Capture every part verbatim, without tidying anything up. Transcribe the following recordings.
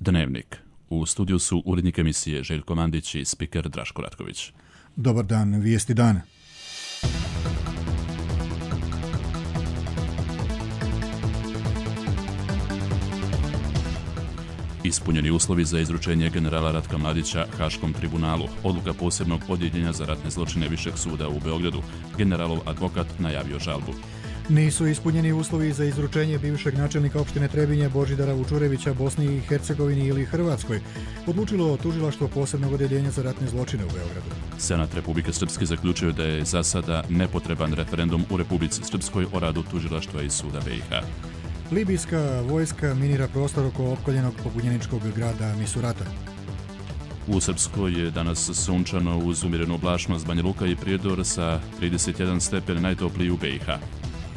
Dnevnik. U studiju su urednik emisije Željko Mandić i spiker Draško Ratković. Dobar dan, vijesti dana. Ispunjeni uslovi za izručenje generala Ratka Mladića Haškom tribunalu. Odluka posebnog odjeljenja za ratne zločine Višeg suda u Beogradu. Generalov advokat najavio žalbu. Nisu ispunjeni uslovi za izručenje bivšeg načelnika opštine Trebinje Božidara Vučurevića Bosni i Hercegovini ili Hrvatskoj, odlučilo tužilaštvo posebnog odjeljenja za ratne zločine u Beogradu. Senat Republike Srpske zaključio da je za sada nepotreban referendum u Republici Srpskoj o radu tužilaštva i suda B i H. Libijska vojska minira prostor oko opkoljenog pobunjeničkog grada Misurata. U Srpskoj je danas sunčano uz umjerenu oblačnost. Banja Luka i Prijedor sa trideset jedan stepen najtopliji u B i H.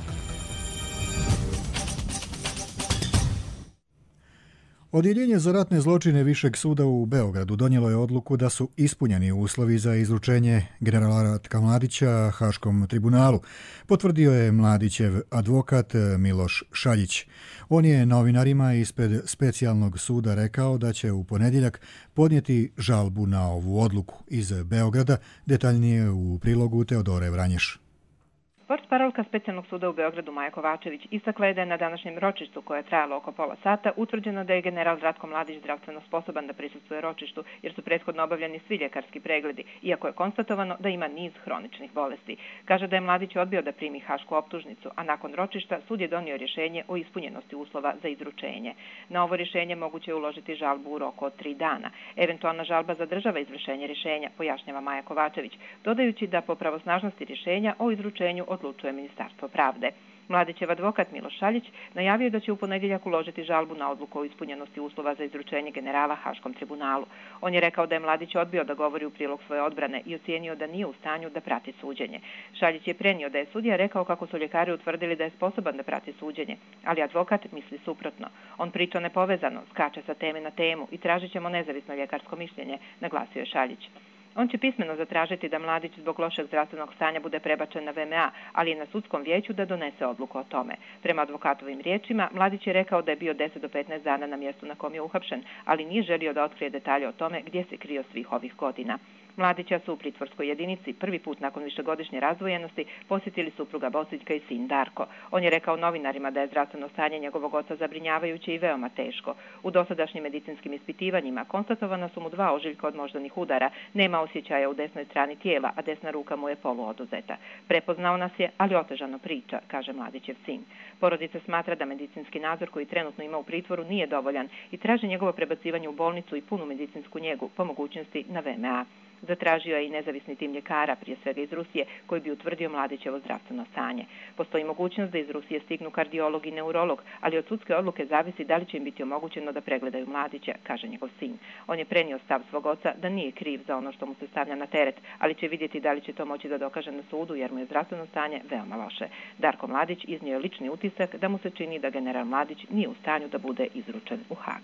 Odjeljenje za ratne zločine Višeg suda u Beogradu donijelo je odluku da su ispunjeni uslovi za izručenje generala Ratka Mladića Haškom tribunalu, potvrdio je Mladićev advokat Miloš Šaljić. On je novinarima ispred specijalnog suda rekao da će u ponedjeljak podnijeti žalbu na ovu odluku. Iz Beograda detaljnije u prilogu Teodore Vranješ. Portparolka Specijalnog suda u Beogradu Maja Kovačević istakla je da je na današnjem ročištu, koje je trajalo oko pola sata, utvrđeno da je general Ratko Mladić zdravstveno sposoban da prisustvuje ročištu, jer su prethodno obavljeni svi ljekarski pregledi, iako je konstatovano da ima niz hroničnih bolesti. Kaže da je Mladić odbio da primi hašku optužnicu, a nakon ročišta sud je donio rješenje o ispunjenosti uslova za izručenje. Na ovo rješenje moguće je uložiti žalbu u roku od tri dana. Eventualna žalba zadržava izvršenje rješenja, pojašnjava Maja Kovačević, dodajući da po pravosnažnosti rješenja o izručenju odlučuje Ministarstvo pravde. Mladićev advokat Miloš Šaljić najavio da će u ponedjeljak uložiti žalbu na odluku o ispunjenosti uslova za izručenje generala Haškom tribunalu. On je rekao da je Mladić odbio da govori u prilog svoje odbrane i ocijenio da nije u stanju da prati suđenje. Šaljić je prenio da je sudija rekao kako su ljekari utvrdili da je sposoban da prati suđenje, ali advokat misli suprotno. On priča nepovezano, skače sa teme na temu i tražit ćemo nezavisno ljekarsko mišljenje, naglasio je Šaljić. On će pismeno zatražiti da Mladić zbog lošeg zdravstvenog stanja bude prebačen na V M A, ali je na sudskom vijeću da donese odluku o tome. Prema advokatovim riječima, Mladić je rekao da je bio deset do petnaest dana na mjestu na kom je uhapšen, ali nije želio da otkrije detalje o tome gdje se krio svih ovih godina. Mladića su u pritvorskoj jedinici prvi put nakon višegodišnje razdvojenosti posjetili supruga Bosiljka i sin Darko. On je rekao novinarima da je zdravstveno stanje njegovog oca zabrinjavajuće i veoma teško. U dosadašnjim medicinskim ispitivanjima konstatovana su mu dva ožiljka od moždanih udara, nema osjećaja u desnoj strani tijela, a desna ruka mu je poluoduzeta. Prepoznao nas je, ali otežano priča, kaže Mladićev sin. Porodica smatra da medicinski nadzor koji trenutno ima u pritvoru nije dovoljan i traži njegovo prebacivanje u bolnicu i punu medicinsku njegu, po mogućnosti na V M A. Zatražio je i nezavisni tim ljekara, prije svega iz Rusije, koji bi utvrdio Mladićevo zdravstveno stanje. Postoji mogućnost da iz Rusije stignu kardiolog i neurolog, ali od sudske odluke zavisi da li će im biti omogućeno da pregledaju Mladića, kaže njegov sin. On je prenio stav svog oca da nije kriv za ono što mu se stavlja na teret, ali će vidjeti da li će to moći da dokaže na sudu, jer mu je zdravstveno stanje veoma loše. Darko Mladić iznio je lični utisak da mu se čini da general Mladić nije u stanju da bude izručen u Hag.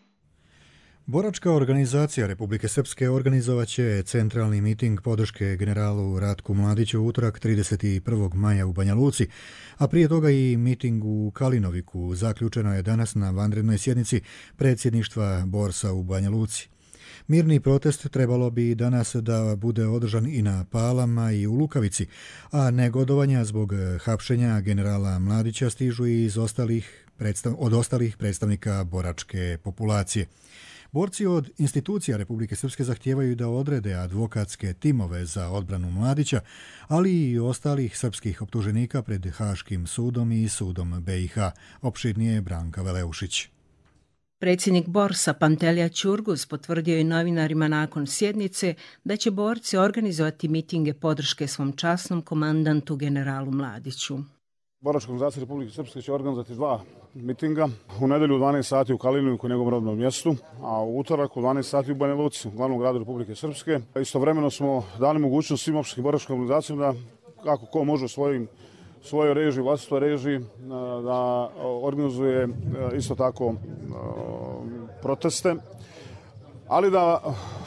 Boračka organizacija Republike Srpske organizovat će centralni miting podrške generalu Ratku Mladiću u utorak trideset prvog maja u Banja Luci, a prije toga i miting u Kalinoviku zaključeno je danas na vanrednoj sjednici predsjedništva Borsa u Banja Luci. Mirni protest trebalo bi danas da bude održan i na Palama i u Lukavici, a negodovanja zbog hapšenja generala Mladića stižu i iz ostalih predstav... od ostalih predstavnika boračke populacije. Borci od institucija Republike Srpske zahtijevaju da odrede advokatske timove za odbranu Mladića, ali i ostalih srpskih optuženika pred Haškim sudom i sudom B i H, opširnije Branka Veleušić. Predsjednik Borsa Pantelija Ćurguz potvrdio je novinarima nakon sjednice da će borci organizovati mitinge podrške svom časnom komandantu generalu Mladiću. Boračka organizacija Republike Srpske će organizovati dva mitinga. U nedelju u dvanaest sati u Kalinoviku, njegovom rodnom mjestu, a u utorak u dvanaest sati u Banja Luci, u glavnom gradu Republike Srpske. Istovremeno smo dali mogućnost svim opštinskim boračkim organizacijama da, kako ko može u svojim svojoj režiji, vlastitoj režiji, da organizuje isto tako proteste, ali da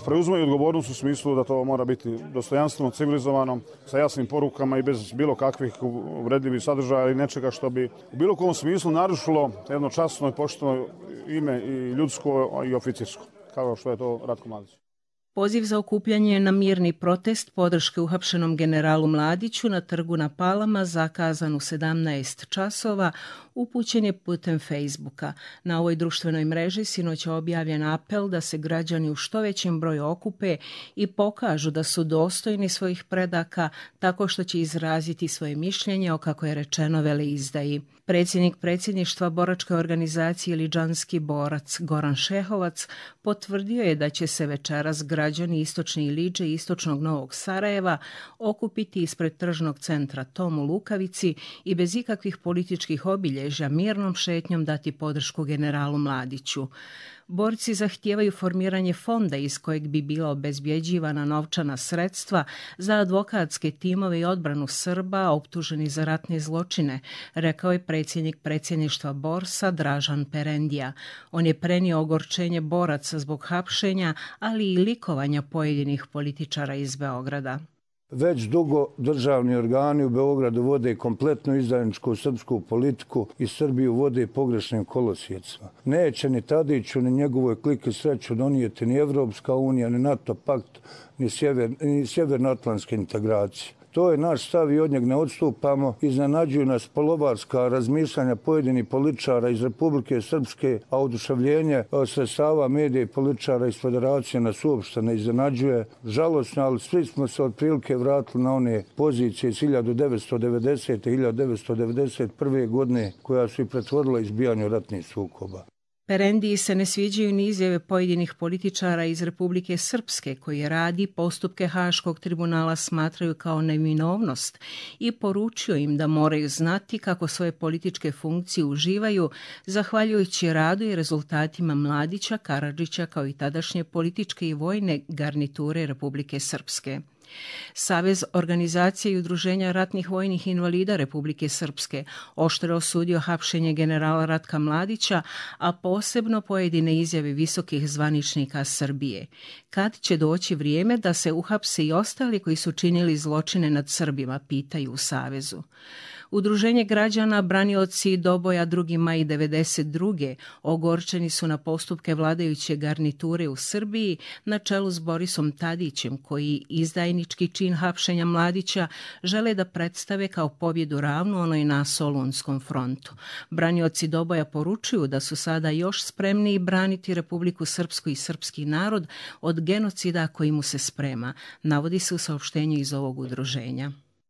preuzmaju odgovornost u smislu da to mora biti dostojanstveno, civilizovano, sa jasnim porukama i bez bilo kakvih uvredljivih sadržaja i nečega što bi u bilo kom smislu narušilo jedno časno i pošteno ime i ljudsko i oficirsko, kao što je to Ratko Mladić. Poziv za okupljanje na mirni protest podrške uhapšenom generalu Mladiću na trgu na Palama zakazan u sedamnaest časova upućen je putem Facebooka. Na ovoj društvenoj mreži sinoć je objavljen apel da se građani u što većem broju okupe i pokažu da su dostojni svojih predaka tako što će izraziti svoje mišljenje o, kako je rečeno, veleizdaji. Predsjednik predsjedništva boračke organizacije Liđanski borac Goran Šehovac potvrdio je da će se večeras građani istočne Iliđe i istočnog Novog Sarajeva okupiti ispred tržnog centra Tom u Lukavici i bez ikakvih političkih obilježja mirnom šetnjom dati podršku generalu Mladiću. Borci zahtijevaju formiranje fonda iz kojeg bi bila obezbjeđivana novčana sredstva za advokatske timove i odbranu Srba optuženi za ratne zločine, rekao je predsjednik predsjedništva Borsa Dražan Perendija. On je prenio ogorčenje boraca zbog hapšenja, ali i likovanja pojedinih političara iz Beograda. Već dugo državni organi u Beogradu vode kompletnu izdajničku srpsku politiku i Srbiju vode pogrešnim kolosijecima. Neće ni Tadiću ni njegovoj kliki sreću donijeti ni Evropska unija, ni NATO pakt, ni, sjever, ni sjevernoatlantske integracije. To je naš stav i od njeg ne odstupamo. Iznenađuju nas polovarska razmišljanja pojedinih političara iz Republike Srpske, a oduševljenje sredstava medija i političara iz Federacije nas uopšte ne iznenađuje. Žalosno, ali svi smo se otprilike vratili na one pozicije iz hiljadu devetsto devedesete. i hiljadu devetsto devedeset prve. godine koja su i pretvorila izbijanju ratnih sukoba. Perendiji se ne sviđaju ni izjave pojedinih političara iz Republike Srpske koji radi postupke Haškog tribunala smatraju kao neminovnost i poručio im da moraju znati kako svoje političke funkcije uživaju zahvaljujući radu i rezultatima Mladića, Karadžića kao i tadašnje političke i vojne garniture Republike Srpske. Savez organizacije i udruženja ratnih vojnih invalida Republike Srpske oštro osudio hapšenje generala Ratka Mladića, a posebno pojedine izjave visokih zvaničnika Srbije. Kad će doći vrijeme da se uhapse i ostali koji su činili zločine nad Srbima, pitaju u Savezu. Udruženje građana Branioci Doboja drugi maj devedeset druge ogorčeni su na postupke vladajuće garniture u Srbiji na čelu s Borisom Tadićem, koji izdajnički čin hapšenja Mladića žele da predstave kao pobjedu ravnu onoj na Solunskom frontu. Branioci Doboja poručuju da su sada još spremniji braniti Republiku Srpsku i srpski narod od genocida koji mu se sprema, navodi se u saopštenju iz ovog udruženja.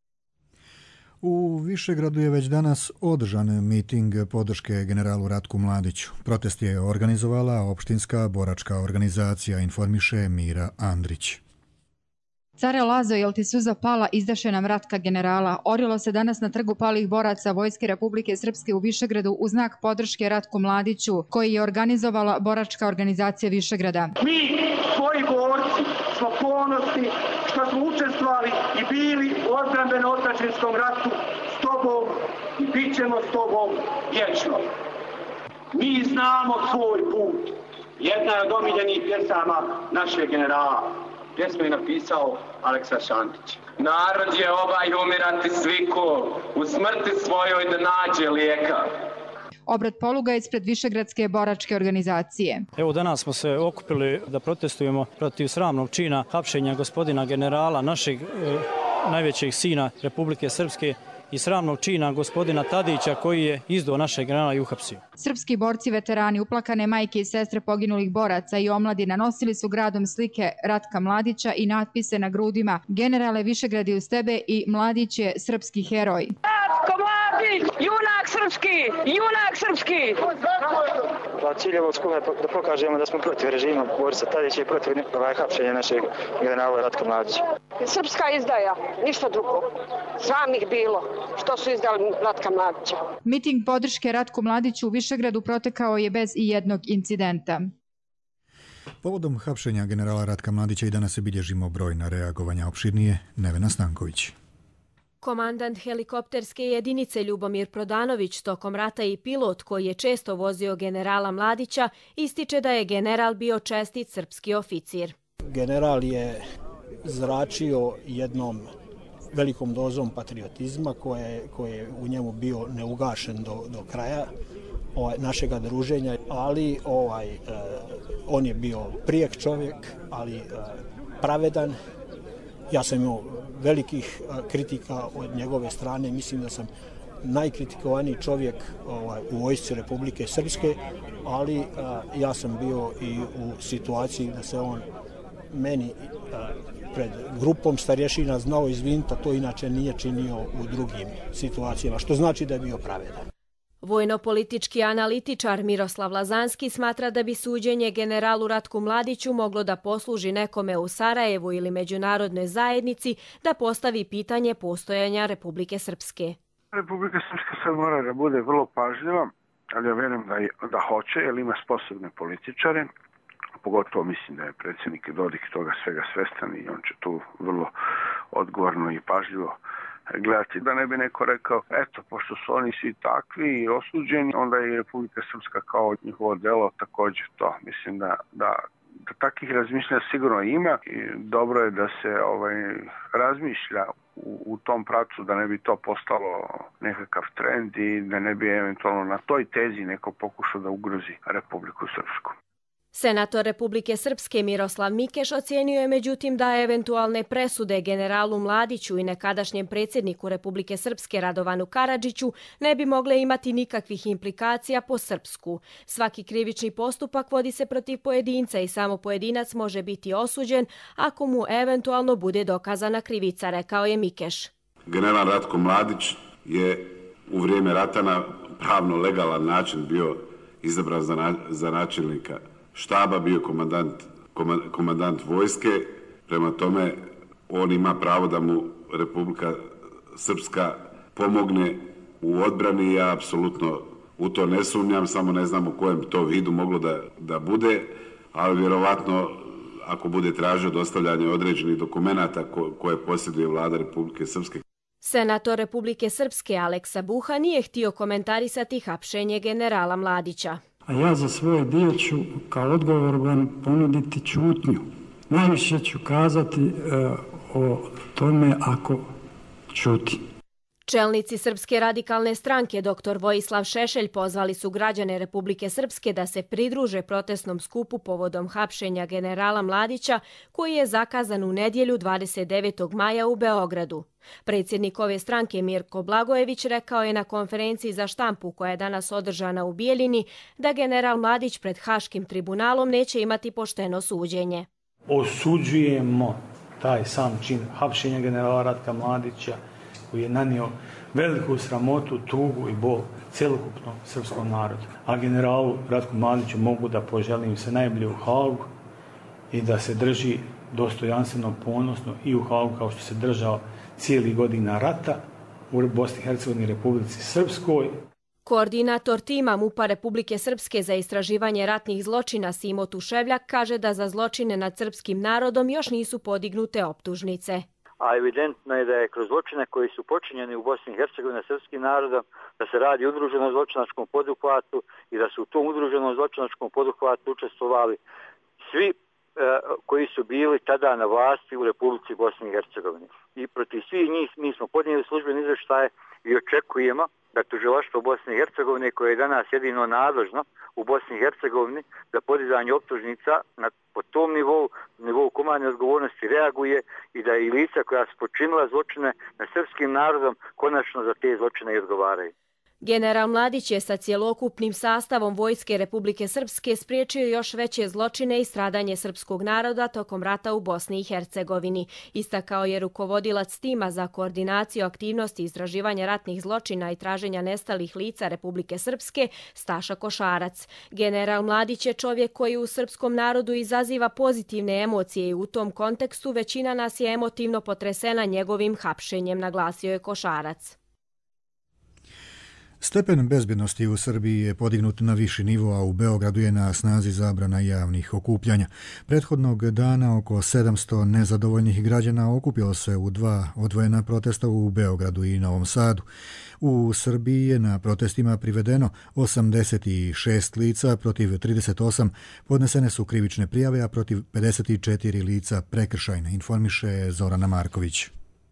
U Višegradu je već danas održan miting podrške generalu Ratku Mladiću. Protest je organizovala opštinska boračka organizacija, informiše Mira Andrić. Care Lazo, jel ti suza pala, izdaše nam Ratka generala. Orilo se danas na trgu palih boraca Vojske Republike Srpske u Višegradu u znak podrške Ratku Mladiću, koji je organizovala boračka organizacija Višegrada. Mi, svoji borci, smo ponosni što smo učestvovali i bili u odbrambeno-otadžbinskom ratu s tobom i bit ćemo s tobom vječno. Mi znamo svoj put. Jedna je od omiljenih pjesama našeg generala. Pjesmu je napisao Aleksa Šantić. Narod je ovaj umirati sviku, u smrti svojoj da nađe lijeka. Obrat poluga ispred Višegradske boračke organizacije. Evo danas smo se okupili da protestujemo protiv sramnog čina hapšenja gospodina generala, našeg e, najvećeg sina Republike Srpske, i sramnog čina gospodina Tadića koji je izdao našeg generala i uhapsio. Srpski borci, veterani, uplakane majke i sestre poginulih boraca i omladina nosili su gradom slike Ratka Mladića i natpise na grudima: Generale, Višegrad je uz tebe i Mladić je srpski heroj. Ratko Mladić, junak srpski, junak srpski! Pa cilj je ovog skupa da pokažemo da smo protiv režima Borisa Tadića i protiv hapšenja našeg generala Ratka Mladića. Srpska izdaja, ništa drugo. Sram ih bilo što su izdali Ratka Mladića. Miting podrške Ratku Mladiću u Višegradu protekao je bez i jednog incidenta. Povodom hapšenja generala Ratka Mladića i danas se bilježimo brojna reagovanja. Opširnije Nevena Stanković. Komandant helikopterske jedinice Ljubomir Prodanović, tokom rata i pilot koji je često vozio generala Mladića, ističe da je general bio čestit srpski oficir. General je zračio jednom velikom dozom patriotizma koje, koje je u njemu bio neugašen do, do kraja ovaj, našega druženja, ali ovaj, eh, on je bio prijek čovjek, ali eh, pravedan. Ja sam imao velikih eh, kritika od njegove strane, mislim da sam najkritikovaniji čovjek ovaj, u vojsci Republike Srpske, ali a, ja sam bio i u situaciji da se on meni a, pred grupom starješina znao izviniti, a to inače nije činio u drugim situacijama, što znači da je bio pravedan. Vojno-politički analitičar Miroslav Lazanski smatra da bi suđenje generalu Ratku Mladiću moglo da posluži nekome u Sarajevu ili međunarodnoj zajednici da postavi pitanje postojanja Republike Srpske. Republika Srpska sad mora da bude vrlo pažljiva, ali ja vjerujem da, da hoće, jer ima sposobne političare. Pogotovo mislim da je predsjednik Dodik toga svega svestan i on će tu vrlo odgovorno i pažljivo gledati. Da ne bi neko rekao, eto, pošto su oni svi takvi i osuđeni, onda je Republika Srpska kao njihovo delo također to. Mislim da, da, da takvih razmišljanja sigurno ima i dobro je da se ovaj, razmišlja u, u tom pravcu, da ne bi to postalo nekakav trend i da ne bi eventualno na toj tezi neko pokušao da ugrozi Republiku Srpsku. Senator Republike Srpske Miroslav Mikeš ocijenio je međutim da eventualne presude generalu Mladiću i nekadašnjem predsjedniku Republike Srpske Radovanu Karadžiću ne bi mogle imati nikakvih implikacija po Srpsku. Svaki krivični postupak vodi se protiv pojedinca i samo pojedinac može biti osuđen ako mu eventualno bude dokazana krivica, rekao je Mikeš. General Ratko Mladić je u vrijeme rata na pravno legalan način bio izabran za, na, za načelnika štaba, bio komandant, komandant vojske, prema tome on ima pravo da mu Republika Srpska pomogne u odbrani. Ja apsolutno u to ne sumnjam, samo ne znam u kojem to vidu moglo da, da bude, ali vjerovatno ako bude tražio dostavljanje određenih dokumenata ko, koje posjeduje vlada Republike Srpske. Senator Republike Srpske Aleksa Buha nije htio komentarisati hapšenje generala Mladića. A ja za svoje dio ću kao odgovoran ponuditi ćutnju. Najviše ću kazati uh, o tome ako ćuti. Čelnici Srpske radikalne stranke doktor Vojislav Šešelj pozvali su građane Republike Srpske da se pridruže protestnom skupu povodom hapšenja generala Mladića koji je zakazan u nedjelju dvadeset devetog maja u Beogradu. Predsjednik ove stranke Mirko Blagojević rekao je na konferenciji za štampu koja je danas održana u Bijeljini da general Mladić pred Haškim tribunalom neće imati pošteno suđenje. Osuđujemo taj sam čin hapšenja generala Ratka Mladića koji je nanio veliku sramotu, tugu i bol cjelokupnom srpskom narodu. A generalu Ratku Mladiću mogu da poželim se najbolje u Haagu i da se drži dostojanstveno, ponosno i u Haagu kao što se držao cijeli godina rata u Bosni i Hercegovini i Republici Srpskoj. Koordinator tima MUP-a Republike Srpske za istraživanje ratnih zločina Simo Tuševljak kaže da za zločine nad srpskim narodom još nisu podignute optužnice. A evidentno je da je kroz zločine koji su počinjeni u Bosni i Hercegovini srpskim narodom, da se radi o udruženom zločinačkom poduhvatu i da su u tom udruženom zločinačkom poduhvatu učestvovali svi e, koji su bili tada na vlasti u Republici Bosni i Hercegovini. I protiv svih njih mi smo podnijeli službeni izvještaje i očekujemo da tužilaštvo Bosne i Hercegovine, koje je danas jedino nadležno u Bosni i Hercegovini za podizanje optužnica na po tom nivou, nivou komandne odgovornosti reaguje i da i lica koja su počinila zločine nad srpskim narodom konačno za te zločine i odgovaraju. General Mladić je sa cjelokupnim sastavom Vojske Republike Srpske spriječio još veće zločine i stradanje srpskog naroda tokom rata u Bosni i Hercegovini. Istakao je rukovodilac tima za koordinaciju aktivnosti istraživanja ratnih zločina i traženja nestalih lica Republike Srpske Staša Košarac. General Mladić je čovjek koji u srpskom narodu izaziva pozitivne emocije i u tom kontekstu većina nas je emotivno potresena njegovim hapšenjem, naglasio je Košarac. Stepen bezbjednosti u Srbiji je podignut na viši nivo, a u Beogradu je na snazi zabrana javnih okupljanja. Prethodnog dana oko sedamsto nezadovoljnih građana okupilo se u dva odvojena protesta u Beogradu i Novom Sadu. U Srbiji je na protestima privedeno osamdeset šest lica, protiv trideset osam podnesene su krivične prijave, a protiv pedeset četiri lica prekršajne, informiše Zorana Marković.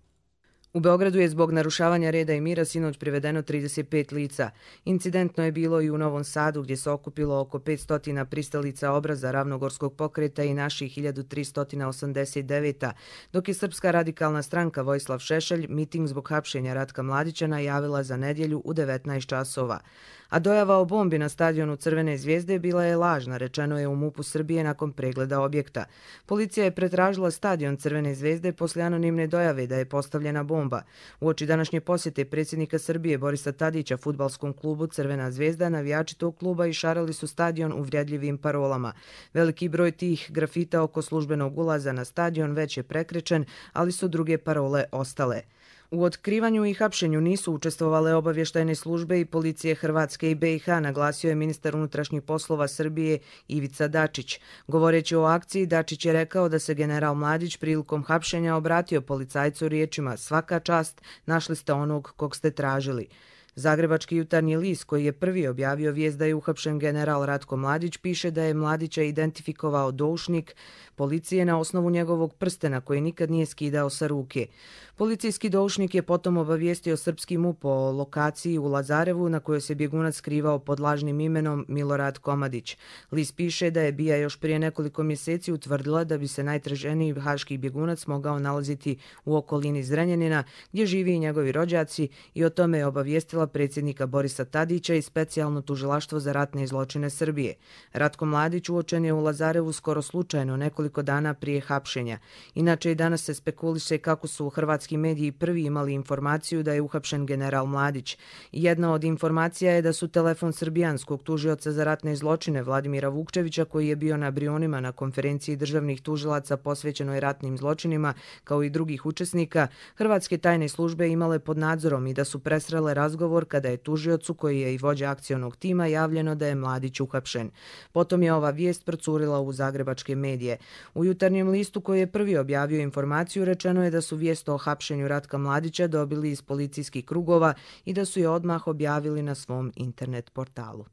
U Beogradu je zbog narušavanja reda i mira sinoć privedeno trideset pet lica. Incidentno je bilo i u Novom Sadu, gdje se okupilo oko petsto pristalica obraza Ravnogorskog pokreta i naših hiljadu tristo osamdeset devet. Dok je Srpska radikalna stranka Vojislav Šešelj miting zbog hapšenja Ratka Mladića najavila za nedjelju u devetnaest časova. A dojava o bombi na stadionu Crvene zvijezde bila je lažna, rečeno je u MUP-u Srbije nakon pregleda objekta. Policija je pretražila stadion Crvene zvijezde poslije anonimne dojave da je postavljena bomba. Uoči današnje posjete predsjednika Srbije Borisa Tadića fudbalskom klubu Crvena zvijezda, navijači tog kluba išarali su stadion uvredljivim parolama. Veliki broj tih grafita oko službenog ulaza na stadion već je prekrečen, ali su druge parole ostale. U otkrivanju i hapšenju nisu učestvovale obavještajne službe i policije Hrvatske i B i H, naglasio je ministar unutrašnjih poslova Srbije Ivica Dačić. Govoreći o akciji, Dačić je rekao da se general Mladić prilikom hapšenja obratio policajcu riječima: "Svaka čast, našli ste onog kog ste tražili." Zagrebački jutarnji list, koji je prvi objavio vijest da je uhapšen general Ratko Mladić, piše da je Mladića identifikovao doušnik policije na osnovu njegovog prstena koji nikad nije skidao sa ruke. Policijski doušnik je potom obavijestio srpski MUP o lokaciji u Lazarevu na kojoj se bjegunac skrivao pod lažnim imenom Milorad Komadić. List piše da je B I A još prije nekoliko mjeseci utvrdila da bi se najtraženiji haški bjegunac mogao nalaziti u okolini Zrenjanina, gdje živi i njegovi rođaci, i o tome je obavijestila predsjednika Borisa Tadića i specijalno tužilaštvo za ratne zločine Srbije. Ratko Mladić uočen je u Lazarevu skoro slučajno nekoliko dana prije hapšenja. Inače i danas se spekuliše kako su hrvatski mediji prvi imali informaciju da je uhapšen general Mladić. Jedna od informacija je da su telefon srbijanskog tužioca za ratne zločine Vladimira Vukčevića, koji je bio na Brionima na konferenciji državnih tužilaca posvećenoj ratnim zločinima, kao i drugih učesnika, hrvatske tajne službe imale pod nadzorom i da su presrele razgovor kada je tužiocu, koji je i vođa akcionog tima, javljeno da je Mladić uhapšen. Potom je ova vijest procurila u zagrebačke medije. U jutarnjem listu, koji je prvi objavio informaciju, rečeno je da su vijest o hapšenju Ratka Mladića dobili iz policijskih krugova i da su je odmah objavili na svom internet portalu.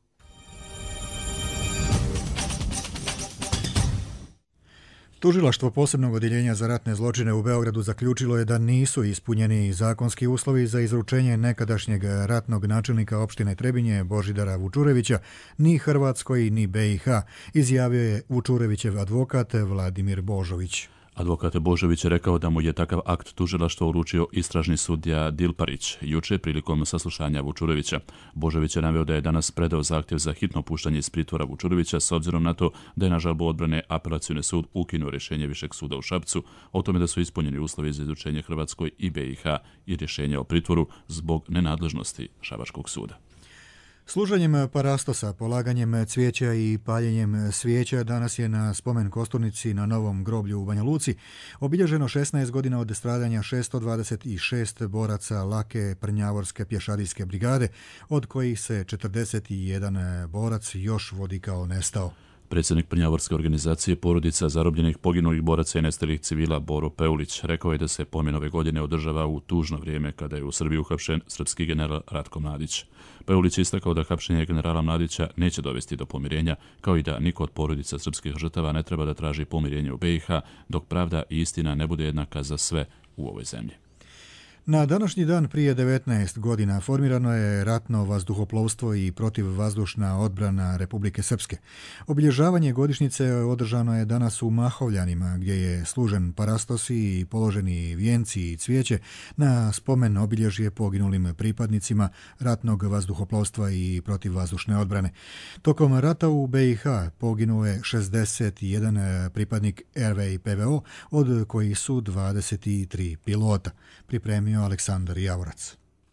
Tužilaštvo posebnog odjeljenja za ratne zločine u Beogradu zaključilo je da nisu ispunjeni zakonski uslovi za izručenje nekadašnjeg ratnog načelnika opštine Trebinje Božidara Vučurevića ni Hrvatskoj ni B i H, izjavio je Vučurevićev advokat Vladimir Božović. Advokat Božović je rekao da mu je takav akt tužilaštva uručio istražni sudija Dilparić juče prilikom saslušanja Vučurevića. Božović je naveo da je danas predao zahtjev za hitno puštanje iz pritvora Vučurevića s obzirom na to da je na žalbu odbrane Apelacioni sud ukinuo rješenje Višeg suda u Šapcu o tome da su ispunjeni uslovi za izručenje Hrvatskoj i B i H i rješenje o pritvoru zbog nenadležnosti Šabačkog suda. Služenjem parastosa, polaganjem cvijeća i paljenjem svijeća danas je na spomen kosturnici na Novom groblju u Banja Luci obilježeno šesnaest godina od stradanja šesto dvadeset šest boraca lake Prnjavorske pješadijske brigade, od kojih se četrdeset jedan borac još vodi kao nestao. Predsjednik Prnjavorske organizacije porodica zarobljenih poginulih boraca i nestalih civila Boro Peulić rekao je da se pomen ove godine održava u tužno vrijeme kada je u Srbiji uhapšen srpski general Ratko Mladić. Peulić je istakao da hapšenje generala Mladića neće dovesti do pomirenja, kao i da niko od porodica srpskih žrtava ne treba da traži pomirenje u B i H, dok pravda i istina ne bude jednaka za sve u ovoj zemlji. Na današnji dan prije devetnaest godina formirano je ratno vazduhoplovstvo i protivvazdušna odbrana Republike Srpske. Obilježavanje godišnjice održano je danas u Mahovljanima, gdje je služen parastosi i položeni vijenci i cvijeće na spomen obilježje poginulim pripadnicima ratnog vazduhoplovstva i protivvazdušne odbrane. Tokom rata u B i H poginuo je šezdeset jedan pripadnik R V i P V O, od kojih su dvadeset tri pilota. Pripremio Aleksandar Javorac.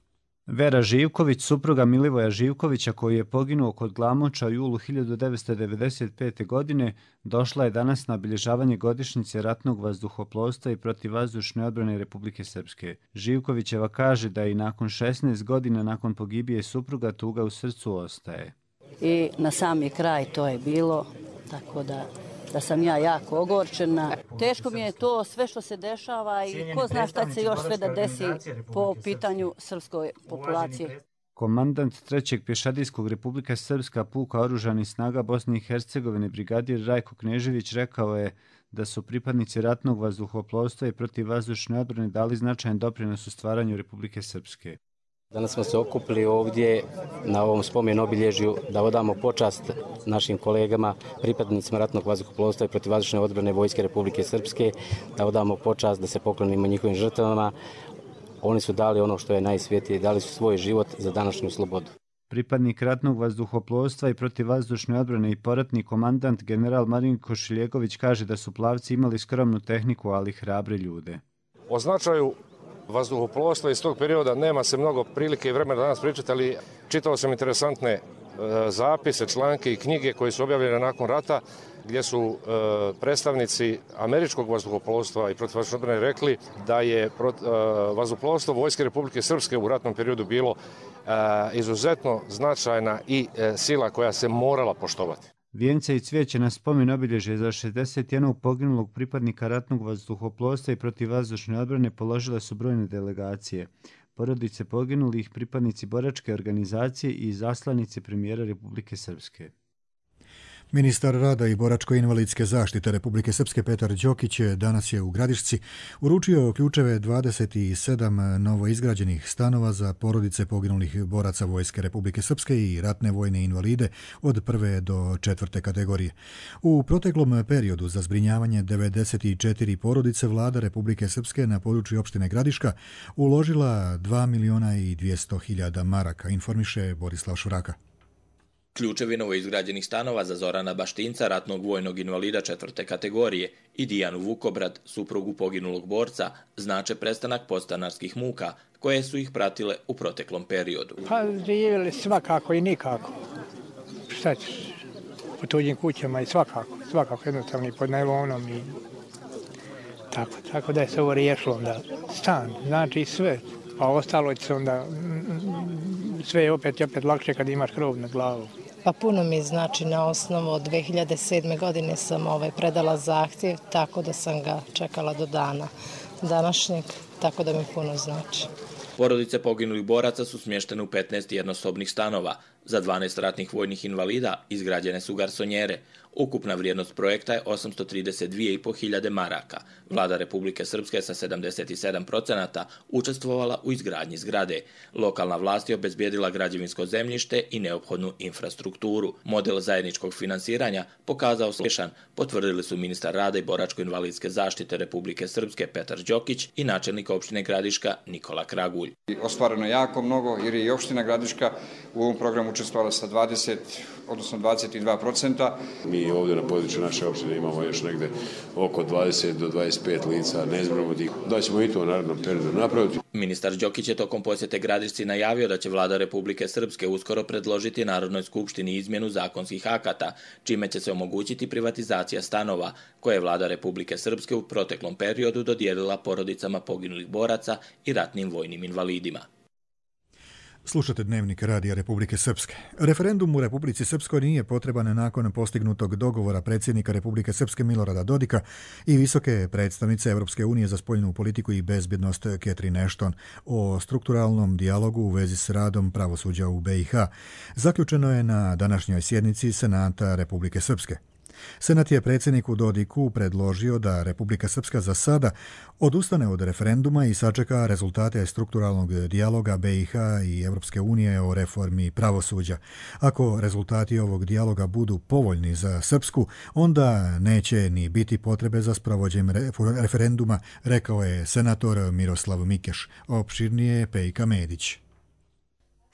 Vera Živković, supruga Milivoja Živkovića koji je poginuo kod Glamoča u julu hiljadu devetsto devedeset pete. godine, došla je danas na obilježavanje godišnjice ratnog vazduhoplovstva i protivvazdušne odbrane Republike Srpske. Živkovićeva kaže da i nakon šesnaest godina nakon pogibije supruga tuga u srcu ostaje. I na sami kraj to je bilo, tako da da sam ja jako ogorčena. Teško mi je to sve što se dešava i ko zna šta će se još sve da desi po pitanju srpskoj populacije. Komandant trećeg pješadijskog Republika Srpska puka oružanih snaga Bosne i Hercegovine brigadir Rajko Knežević rekao je da su pripadnici ratnog vazduhoplovstva i protivvazdušne odbrane dali značajan doprinos u stvaranju Republike Srpske. Danas smo se okupili ovdje na ovom spomen obilježju da odamo počast našim kolegama, pripadnicima ratnog vazduhoplovstva i protivvazdušne odbrane Vojske Republike Srpske, da odamo počast, da se poklonimo njihovim žrtvama. Oni su dali ono što je najsvjetije, dali su svoj život za današnju slobodu. Pripadnik ratnog vazduhoplovstva i protivvazdušne odbrane i poratni komandant general Marinko Šiljegović kaže da su plavci imali skromnu tehniku, ali hrabre ljude. O značaju vazduhoplovstva iz tog perioda nema se mnogo prilike i vremena danas pričati, ali čitao sam interesantne e, zapise, članke i knjige koje su objavljene nakon rata, gdje su e, predstavnici američkog vazduhoplovstva i protivvazdušne odbrane rekli da je prot, e, vazduhoplovstvo Vojske Republike Srpske u ratnom periodu bilo e, izuzetno značajna i e, sila koja se morala poštovati. Vijence i cvijeće na spomen obilježje za šezdeset jednog poginulog pripadnika ratnog vazduhoplovstva i protivvazdušne odbrane položile su brojne delegacije. Porodice poginulih, pripadnici boračke organizacije i zaslanice premijera Republike Srpske. Ministar rada i boračko-invalidske zaštite Republike Srpske Petar Đokić danas je u Gradišci uručio ključeve dvadeset sedam novoizgrađenih stanova za porodice poginulih boraca Vojske Republike Srpske i ratne vojne invalide od prve do četvrte kategorije. U proteklom periodu za zbrinjavanje devedeset četiri porodice vlada Republike Srpske na području opštine Gradiška uložila dva miliona i dvjesto hiljada maraka, informiše Borislav Šuraka. Ključevi novoizgrađenih stanova za Zorana Baštinca, ratnog vojnog invalida četvrte kategorije, i Dijanu Vukobrad, suprugu poginulog borca, znače prestanak podstanarskih muka koje su ih pratile u proteklom periodu. Pa živjeli svakako i nikako. Šta ćeš? U tuđim kućama i svakako. Svakako jednostavno i pod najlonom i tako. Tako da je se ovo riješilo da stan, znači sve. A ostalo će se onda sve je opet i opet lakše kad imaš krov nad glavom. Pa puno mi znači na osnovu od dve hiljade sedme. godine sam ovaj predala zahtjev, tako da sam ga čekala do dana današnjeg, tako da mi puno znači. Porodice poginulih boraca su smještene u petnaest jednosobnih stanova. Za dvanaest ratnih vojnih invalida izgrađene su garsonjere. Ukupna vrijednost projekta je osamsto trideset dvije i po hiljade maraka. Vlada Republike Srpske sa sedamdeset sedam posto učestvovala u izgradnji zgrade. Lokalna vlast je obezbijedila građevinsko zemljište i neophodnu infrastrukturu. Model zajedničkog finansiranja pokazao uspješan, potvrdili su ministar rada i boračko-invalidske zaštite Republike Srpske Petar Đokić i načelnik opštine Gradiška Nikola Kragulj. Ostvareno je jako mnogo jer je i opština Gradiška u ovom programu učestvovala sa dvadeset, odnosno dvadeset dva posto. Mi ovdje na području naše opštine imamo još negde oko dvadeset do dvadeset pet lica nezbrinutih. Da ćemo i to u narednom periodu napraviti. Ministar Đokić je tokom posjete Gradišci najavio da će vlada Republike Srpske uskoro predložiti Narodnoj skupštini izmjenu zakonskih akata, čime će se omogućiti privatizacija stanova, koje je vlada Republike Srpske u proteklom periodu dodijelila porodicama poginulih boraca i ratnim vojnim invalidima. Slušate Dnevnik Radija Republike Srpske. Referendum u Republici Srpskoj nije potreban nakon postignutog dogovora predsjednika Republike Srpske Milorada Dodika i visoke predstavnice Europske unije za spoljnu politiku i bezbjednost Catherine Ashton o strukturalnom dijalogu u vezi s radom pravosuđa u B i H. Zaključeno je na današnjoj sjednici Senata Republike Srpske. Senat je predsjedniku Dodiku predložio da Republika Srpska za sada odustane od referenduma i sačeka rezultate strukturalnog dijaloga B i H i Europske unije o reformi pravosuđa. Ako rezultati ovog dijaloga budu povoljni za Srpsku, onda neće ni biti potrebe za sprovođenjem referenduma, rekao je senator Miroslav Mikeš. Opširnije Pejka Medić.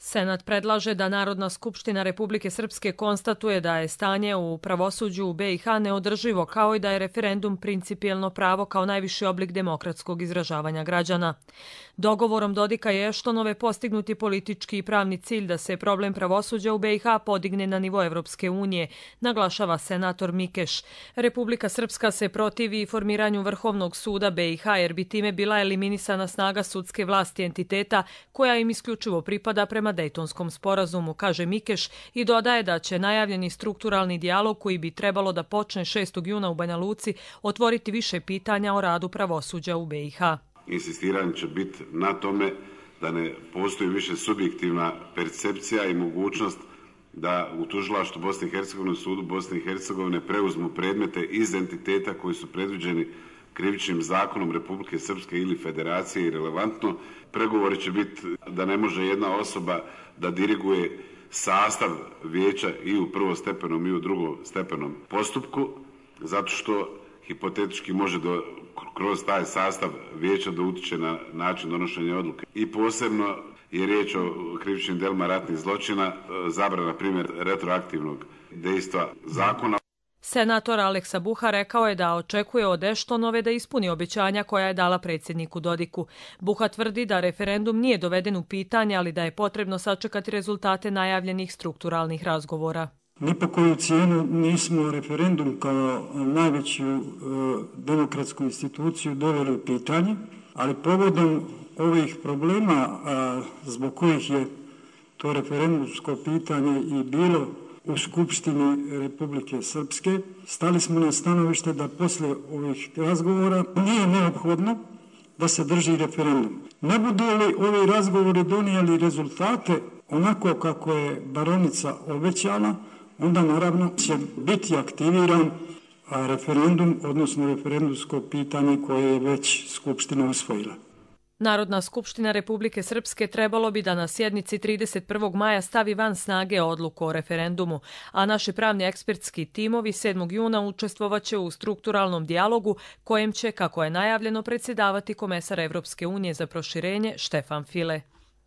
Senat predlaže da Narodna skupština Republike Srpske konstatuje da je stanje u pravosuđu u B i H neodrživo, kao i da je referendum principijelno pravo kao najviši oblik demokratskog izražavanja građana. Dogovorom Dodika i Eštonove postignuti politički i pravni cilj da se problem pravosuđa u B i H podigne na nivo Evropske unije, naglašava senator Mikeš. Republika Srpska se protivi formiranju Vrhovnog suda B i H jer bi time bila eliminisana snaga sudske vlasti entiteta koja im isključivo pripada prema Dejtonskom sporazumu, kaže Mikeš i dodaje da će najavljeni strukturalni dijalog koji bi trebalo da počne šestog juna u Banja Luci otvoriti više pitanja o radu pravosuđa u B i H. Insistiranje će biti na tome da ne postoji više subjektivna percepcija i mogućnost da u tužilaštvu Bosne i Hercegovine, sudu Bosne i Hercegovine preuzmu predmete iz entiteta koji su predviđeni krivičnim zakonom Republike Srpske ili Federacije i relevantno. Pregovori će biti da ne može jedna osoba da diriguje sastav vijeća i u prvostepenom i u drugostepenom postupku, zato što hipotetički može do, kroz taj sastav vijeća da utiče na način donošenja odluke. I posebno je riječ o krivičnim delima ratnih zločina, zabrana primjer retroaktivnog dejstva zakona. Senator Aleksa Buha rekao je da očekuje od Eštonove da ispuni obećanja koja je dala predsjedniku Dodiku. Buha tvrdi da referendum nije doveden u pitanje, ali da je potrebno sačekati rezultate najavljenih strukturalnih razgovora. Ni po koju cijenu nismo referendum kao najveću e, demokratsku instituciju doveli u pitanje, ali povodom ovih problema a, zbog kojih je to referendumsko pitanje i bilo u Skupštini Republike Srpske, stali smo na stanovište da posle ovih razgovora nije neophodno da se drži referendum. Ne budu li ovi razgovori donijeli rezultate onako kako je baronica obećala, onda naravno će biti aktiviran referendum, odnosno referendumsko pitanje koje je već Skupština usvojila. Narodna skupština Republike Srpske trebalo bi da na sjednici trideset prvog maja stavi van snage odluku o referendumu, a naši pravni ekspertski timovi sedmog juna učestvovaće u strukturalnom dijalogu kojem će, kako je najavljeno, predsjedavati komesar Evropske unije za proširenje Štefan File.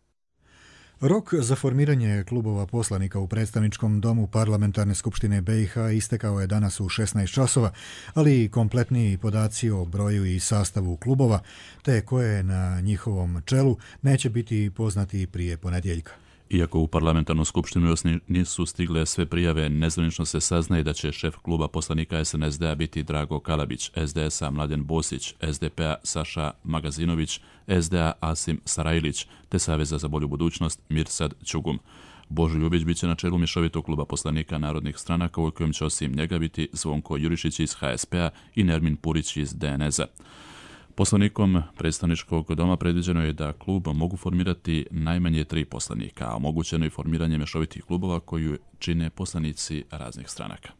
Rok za formiranje klubova poslanika u predstavničkom domu Parlamentarne skupštine B i H istekao je danas u šesnaest časova, ali i kompletniji podaci o broju i sastavu klubova, te koje je na njihovom čelu, neće biti poznati prije ponedjeljka. Iako u parlamentarnu skupštinu još nisu stigle sve prijave, nezvanično se saznaje da će šef kluba poslanika S N S D-a biti Drago Kalabić, S D S-a Mladen Bosić, S D P-a Saša Magazinović, S D A Asim Sarajlić, te Saveza za bolju budućnost Mirsad Čugum. Božo Ljubić biće na čelu mješovitog kluba poslanika narodnih stranaka u kojem će osim njega biti Zvonko Jurišić iz H S P-a i Nermin Purić iz D N S-a. Poslanikom predstavničkog doma predviđeno je da klub mogu formirati najmanje tri poslanika, a omogućeno je formiranje mješovitih klubova koju čine poslanici raznih stranaka.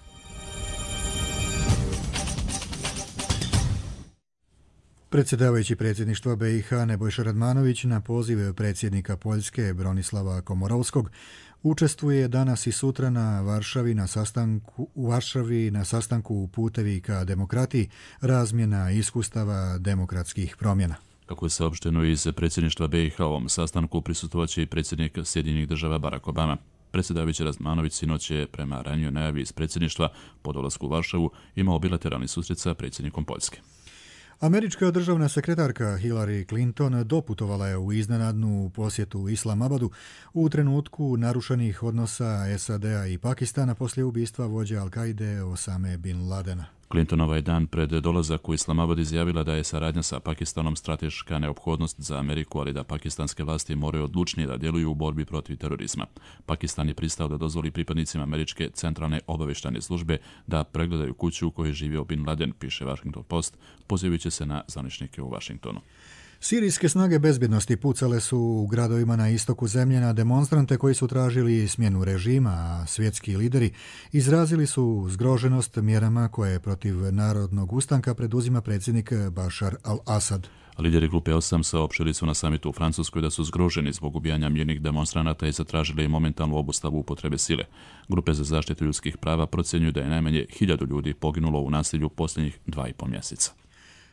Predsjedavajući predsjedništva B i H Nebojša Radmanović na poziv predsjednika Poljske Bronislava Komorovskog učestvuje danas i sutra na Varšavi na sastanku, u Varšavi na sastanku Putevi ka demokratiji, razmjena iskustava demokratskih promjena. Kako je saopšteno iz predsjedništva B i H ovom sastanku prisustvovaće i predsjednik Sjedinjenih država Barack Obama. Predsjedavajući Radmanović sinoć je prema ranijoj najavi iz predsjedništva po dolasku u Varšavu imao bilateralni susret sa predsjednikom Poljske. Američka državna sekretarka Hillary Clinton doputovala je u iznenadnu posjetu Islamabadu u trenutku narušenih odnosa S A D-a i Pakistana poslije ubistva vođe Al-Kaide Osame bin Ladena. Clintonova je dan pred dolazak u Islamabad izjavila da je saradnja sa Pakistanom strateška neophodnost za Ameriku, ali da pakistanske vlasti moraju odlučnije da djeluju u borbi protiv terorizma. Pakistan je pristao da dozvoli pripadnicima američke centralne obavještajne službe da pregledaju kuću u kojoj je živio bin Laden, piše Washington Post, pozivajući se na zvaničnike u Washingtonu. Sirijske snage bezbjednosti pucale su u gradovima na istoku zemlje na demonstrante koji su tražili smjenu režima, a svjetski lideri izrazili su zgroženost mjerama koje protiv narodnog ustanka preduzima predsjednik Bashar al-Assad. Lideri grupe osam saopštili su na samitu u Francuskoj da su zgroženi zbog ubijanja mirnih demonstranata i zatražili momentalnu obustavu upotrebe sile. Grupe za zaštitu ljudskih prava procjenjuju da je najmanje hiljadu ljudi poginulo u nasilju posljednjih dva i pol mjeseca.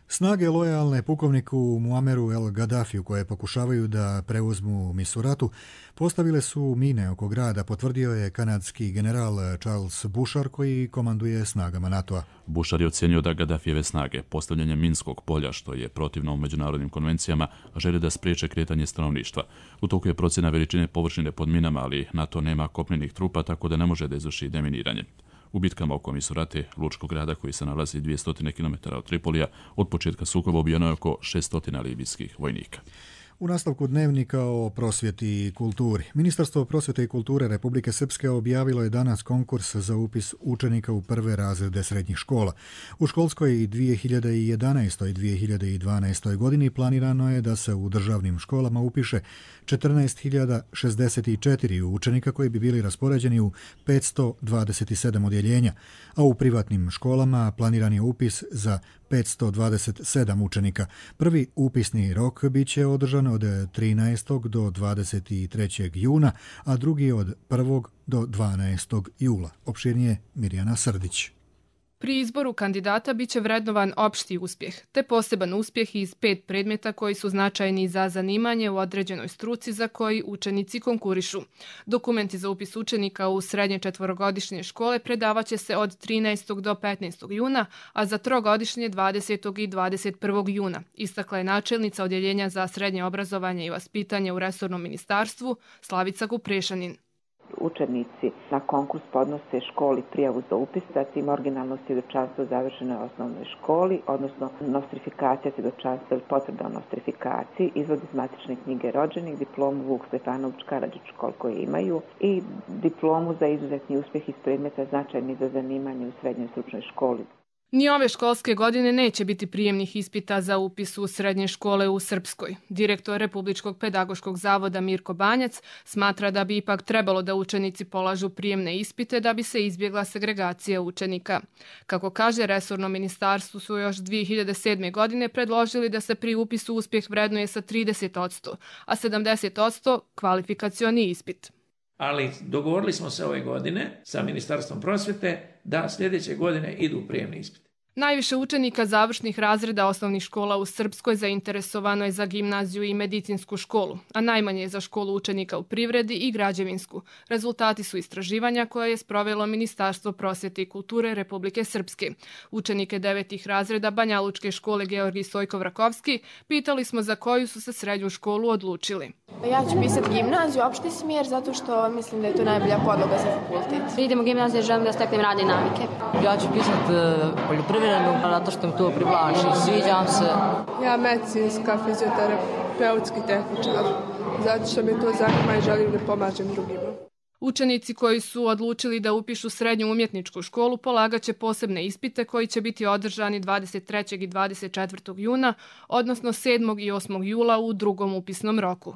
Snage lojalne pukovniku Muameru El Gaddafiju koje pokušavaju da preuzmu Misuratu postavile su mine oko grada, potvrdio je kanadski general Charles Bouchard koji komanduje snagama NATO-a. Bouchard je ocenio da Gaddafijeve snage postavljanje minskog polja, što je protivno u međunarodnim konvencijama, žele da spriječe kretanje stanovništva. U toku je procjena veličine površine pod minama, ali NATO nema kopnenih trupa, tako da ne može da izvrši deminiranje. U bitkama oko Misurate, lučkog grada koji se nalazi dvjesto kilometara od Tripolija, od početka sukoba ubijeno je oko šesto libijskih vojnika. U nastavku dnevnika o prosvjeti i kulturi. Ministarstvo prosvjete i kulture Republike Srpske objavilo je danas konkurs za upis učenika u prve razrede srednjih škola. U školskoj dvije hiljade jedanaestoj i dvije hiljade dvanaestoj godini planirano je da se u državnim školama upiše četrnaest hiljada šezdeset četiri učenika koji bi bili raspoređeni u petsto dvadeset sedam odjeljenja, a u privatnim školama planiran je upis za petsto dvadeset sedam učenika. Prvi upisni rok biće održan od trinaestog do dvadeset trećeg juna, a drugi od prvog do dvanaestog jula. Opširnije Mirjana Srdić. Pri izboru kandidata biće vrednovan opšti uspjeh, te poseban uspjeh iz pet predmeta koji su značajni za zanimanje u određenoj struci za koji učenici konkurišu. Dokumenti za upis učenika u srednje četvorogodišnje škole predavaće se od trinaestog do petnaestog juna, a za trogodišnje dvadesetog i dvadeset prvog juna, istakla je načelnica Odjeljenja za srednje obrazovanje i vaspitanje u resornom ministarstvu Slavica Kuprešanin. Učenici na konkurs podnose školi prijavu za upis, zatim originalno svjedočanstvo završeno u osnovnoj školi, odnosno nostrifikacija svjedočanstva ili potvrda o nostrifikaciji, izvod iz matične knjige rođenih, diplomu Vuk Stefanović Karadžić koliko imaju i diplomu za izuzetni uspjeh iz predmeta značajni za zanimanje u srednjoj stručnoj školi. Ni ove školske godine neće biti prijemnih ispita za upis u srednje škole u Srpskoj. Direktor Republičkog pedagoškog zavoda Mirko Banjac smatra da bi ipak trebalo da učenici polažu prijemne ispite da bi se izbjegla segregacija učenika. Kako kaže, resorno ministarstvo su još dvije hiljade sedme. godine predložili da se pri upisu uspjeh vrednuje sa trideset posto, a sedamdeset posto kvalifikacioni ispit. Ali dogovorili smo se ove godine sa Ministarstvom prosvjete da sljedeće godine idu prijemni ispit. Najviše učenika završnih razreda osnovnih škola u Srpskoj zainteresovano je za gimnaziju i medicinsku školu, a najmanje je za školu učenika u privredi i građevinsku. Rezultati su istraživanja koje je sprovelo Ministarstvo prosvjete i kulture Republike Srpske. Učenike devetih razreda Banjalučke škole Georgij Stojkov-Rakovski pitali smo za koju su se srednju školu odlučili. Ja ću pisati gimnaziju, opšti smjer, zato što mislim da je to najbolja podloga za fakultet. Idem u gimnaziju, želim da steknem radne navike. Ja ću pisati poljoprivrednu, zato što mi to privlači, sviđam se. Ja medicinska, fizioterapeutski tehničar, zato što me to zanima i želim da pomažem drugima. Učenici koji su odlučili da upišu srednju umjetničku školu polagaće posebne ispite koji će biti održani dvadeset trećeg i dvadeset četvrtog juna, odnosno sedmog i osmog jula u drugom upisnom roku.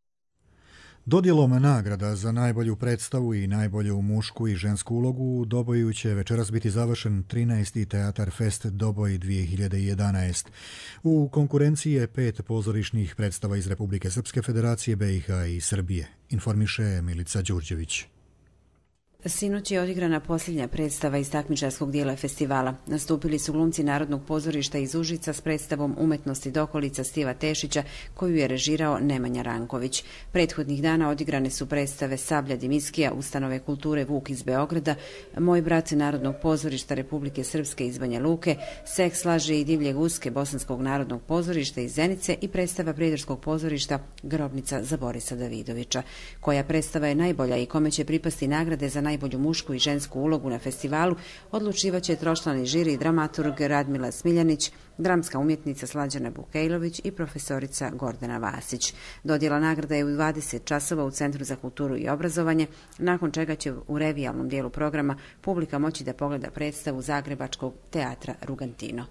Dodjelom nagrada za najbolju predstavu i najbolju mušku i žensku ulogu u Doboju će večeras biti završen trinaesti Teatar Fest Doboj dvije hiljade jedanaest. U konkurenciji je pet pozorišnih predstava iz Republike Srpske Federacije, B i H i Srbije, informiše Milica Đurđević. Sinoć je odigrana posljednja predstava iz takmičarskog dijela festivala. Nastupili su glumci Narodnog pozorišta iz Užica s predstavom Umetnosti dokolica Stiva Tešića, koju je režirao Nemanja Ranković. Prethodnih dana odigrane su predstave Sablja Dimiskija, Ustanove kulture Vuk iz Beograda, Moj brat Narodnog pozorišta Republike Srpske iz Banja Luke, Seks laže i divlje guske Bosanskog narodnog pozorišta iz Zenice i predstava Prijedorskog pozorišta Grobnica za Borisa Davidovića. Koja predstava je najbolja i kome će pripasti nagrade za najbolju mušku i žensku ulogu na festivalu, odlučivaće tročlani žiri dramaturg Radmila Smiljanić, dramska umjetnica Slađana Bukejlović i profesorica Gordana Vasić. Dodjela nagrada je u dvadeset časova u Centru za kulturu i obrazovanje, nakon čega će u revijalnom dijelu programa publika moći da pogleda predstavu Zagrebačkog teatra Rugantino.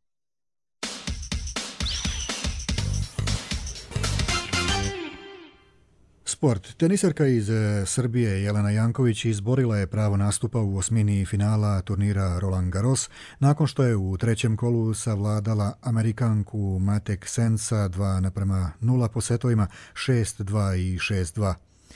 Sport. Tenisarka iz Srbije Jelena Janković izborila je pravo nastupa u osmini finala turnira Roland Garros nakon što je u trećem kolu savladala Amerikanku Matek Sensa dva naprema nula po setovima šest dva i šest dva.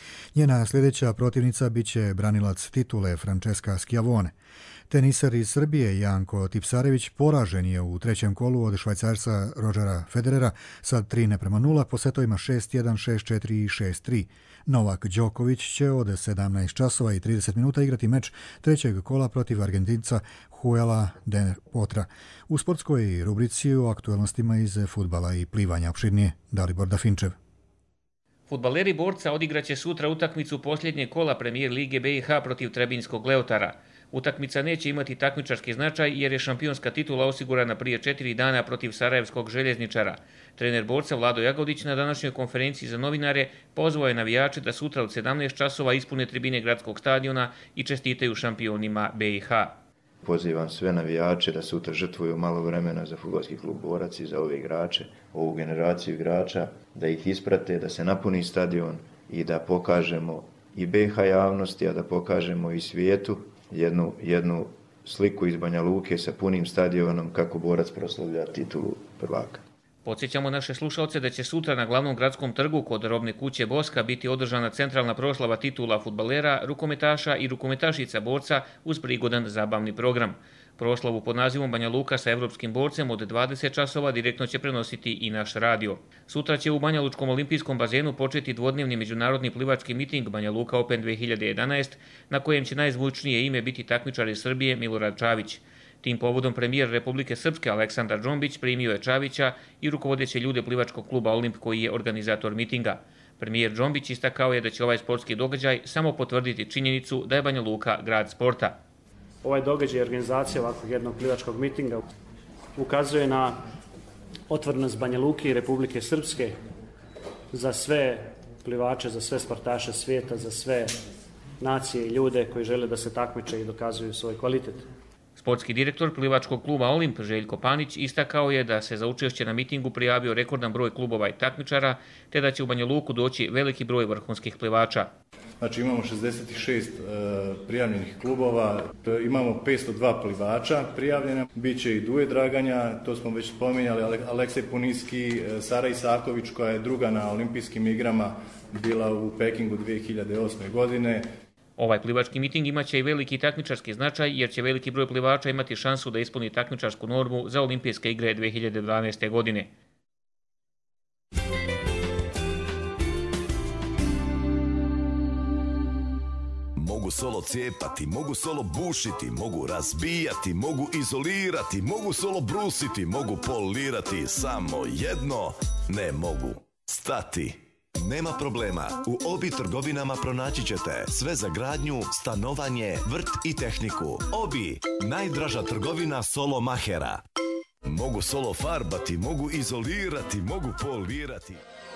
Njena sljedeća protivnica biće branilac titule Francesca Schiavone. Teniser iz Srbije Janko Tipsarević poražen je u trećem kolu od Švajcarca Rodgera Federera sa tri naprema nula po setovima šest jedan, šest četiri i šest tri. Novak Đoković će od sedamnaest časova i trideset minuta igrati meč trećeg kola protiv Argentinca Juela de Potra. U sportskoj rubrici o aktualnostima iz fudbala i plivanja opširnije Dalibor Dafinčev. Fudbaleri Borca odigraće sutra utakmicu posljednjeg kola Premijer Lige B i H protiv Trebinskog Leotara. Utakmica neće imati takmičarski značaj jer je šampionska titula osigurana prije četiri dana protiv Sarajevskog željezničara. Trener Borca Vlado Jagodić na današnjoj konferenciji za novinare pozvao je navijače da sutra od sedamnaest časova ispune tribine gradskog stadiona i čestitaju šampionima B i H. Pozivam sve navijače da sutra žrtvuju malo vremena za fudbalski klub Borac i za ove igrače, ovu generaciju igrača, da ih isprate, da se napuni stadion i da pokažemo i B i H javnosti, a da pokažemo i svijetu jednu, jednu sliku iz Banja Luke sa punim stadionom kako Borac proslavlja titulu prvaka. Podsjećamo naše slušalce da će sutra na glavnom gradskom trgu kod robne kuće Boska biti održana centralna proslava titula fudbalera, rukometaša i rukometašica Borca uz prigodan zabavni program. Proslavu pod nazivom Banja Luka sa evropskim borcem od dvadeset časova direktno će prenositi i naš radio. Sutra će u Banja Lučkom olimpijskom bazenu početi dvodnevni međunarodni plivački miting Banja Luka Open dve hiljade jedanaest, na kojem će najzvučnije ime biti takmičar iz Srbije Milorad Čavić. Tim povodom premijer Republike Srpske Aleksandar Džombić primio je Čavića i rukovodeće ljude plivačkog kluba Olimp koji je organizator mitinga. Premijer Džombić istakao je da će ovaj sportski događaj samo potvrditi činjenicu da je Banja Luka grad sporta. Ovaj događaj i organizacija ovakvog jednog plivačkog mitinga ukazuje na otvorenost Banja Luke i Republike Srpske za sve plivače, za sve sportaše svijeta, za sve nacije i ljude koji žele da se takmiče i dokazuju svoj kvalitet. Sportski direktor plivačkog kluba Olimp Željko Panić istakao je da se za učešće na mitingu prijavio rekordan broj klubova i takmičara, te da će u Banja Luku doći veliki broj vrhunskih plivača. Znači imamo šezdeset šest e, prijavljenih klubova, to imamo petsto dva plivača prijavljena, biće i Duje Draganja, to smo već spominjali, Aleksej Puniski, Sara Isaković koja je druga na olimpijskim igrama bila u Pekingu dve hiljade osme godine. Ovaj plivački miting imaće i veliki takmičarski značaj jer će veliki broj plivača imati šansu da ispuni takmičarsku normu za olimpijske igre dve hiljade dvanaeste. godine. Mogu solo cijepati, mogu solo bušiti, mogu razbijati, mogu izolirati, mogu solo brusiti, mogu polirati, samo jedno ne mogu stati. Nema problema, u Obi trgovinama pronaći ćete sve za gradnju, stanovanje, vrt i tehniku. Obi, najdraža trgovina solo mahera. Mogu solo farbati, mogu izolirati, mogu polirati.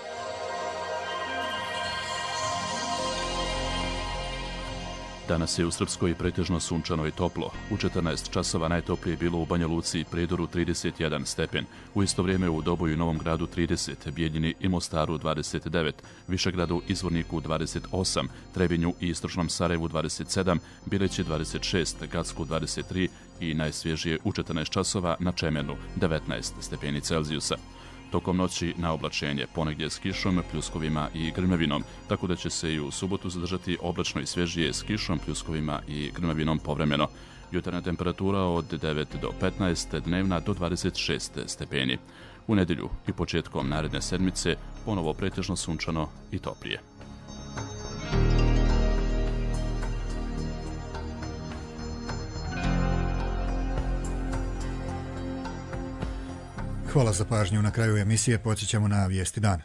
Danas je u Srpskoj pretežno sunčano i toplo. U četrnaest časova najtoplije je bilo u Banja Luci i Prijedoru trideset jedan stepen. U isto vrijeme u Doboju i Novom Gradu trideset, Bijeljini i Mostaru dvadeset devet, Višegradu, Izvorniku dvadeset osam, Trebinju i Istočnom Sarajevu dvadeset sedam, Bileći dvadeset šest, Gacku dvadeset tri i najsvježije u četrnaest časova na Čemenu devetnaest stepeni Celzijusa. Tokom noći na oblačenje, ponegdje s kišom, pljuskovima i grmljavinom, tako da će se i u subotu zadržati oblačno i svježije s kišom, pljuskovima i grmljavinom povremeno. Jutarnja temperatura od devet do petnaest, dnevna do dvadeset šest stepeni. U nedjelju i početkom naredne sedmice ponovo pretežno sunčano i toplije. Hvala za pažnju. Na kraju emisije podsjećamo na vijesti dana.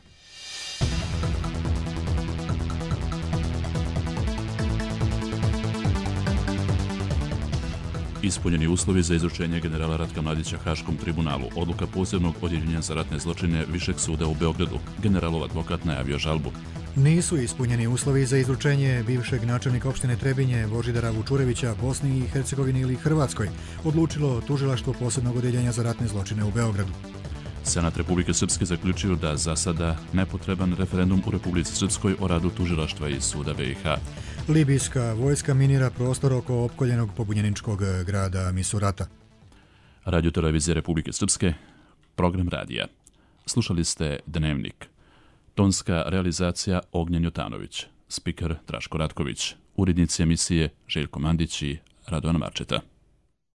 Ispunjeni uslovi za izručenje generala Ratka Mladića Haškom tribunalu. Odluka posebnog odjeljenja za ratne zločine Višeg suda u Beogradu. Generalov advokat najavio žalbu. Nisu ispunjeni uslovi za izručenje bivšeg načelnika opštine Trebinje Božidara Vučurevića Bosni i Hercegovini ili Hrvatskoj, odlučilo tužilaštvo posebnog odjeljenja za ratne zločine u Beogradu. Senat Republike Srpske zaključio da za sada nepotreban referendum u Republici Srpskoj o radu tužilaštva i suda B i H. Libijska vojska minira prostor oko opkoljenog pobunjeničkog grada Misurata. Radio televizije Republike Srpske, program radija. Slušali ste Dnevnik. Tonska realizacija Ognjen Jotanović. spiker Draško Ratković, urednici emisije Željko Mandić i Radovana Marčeta.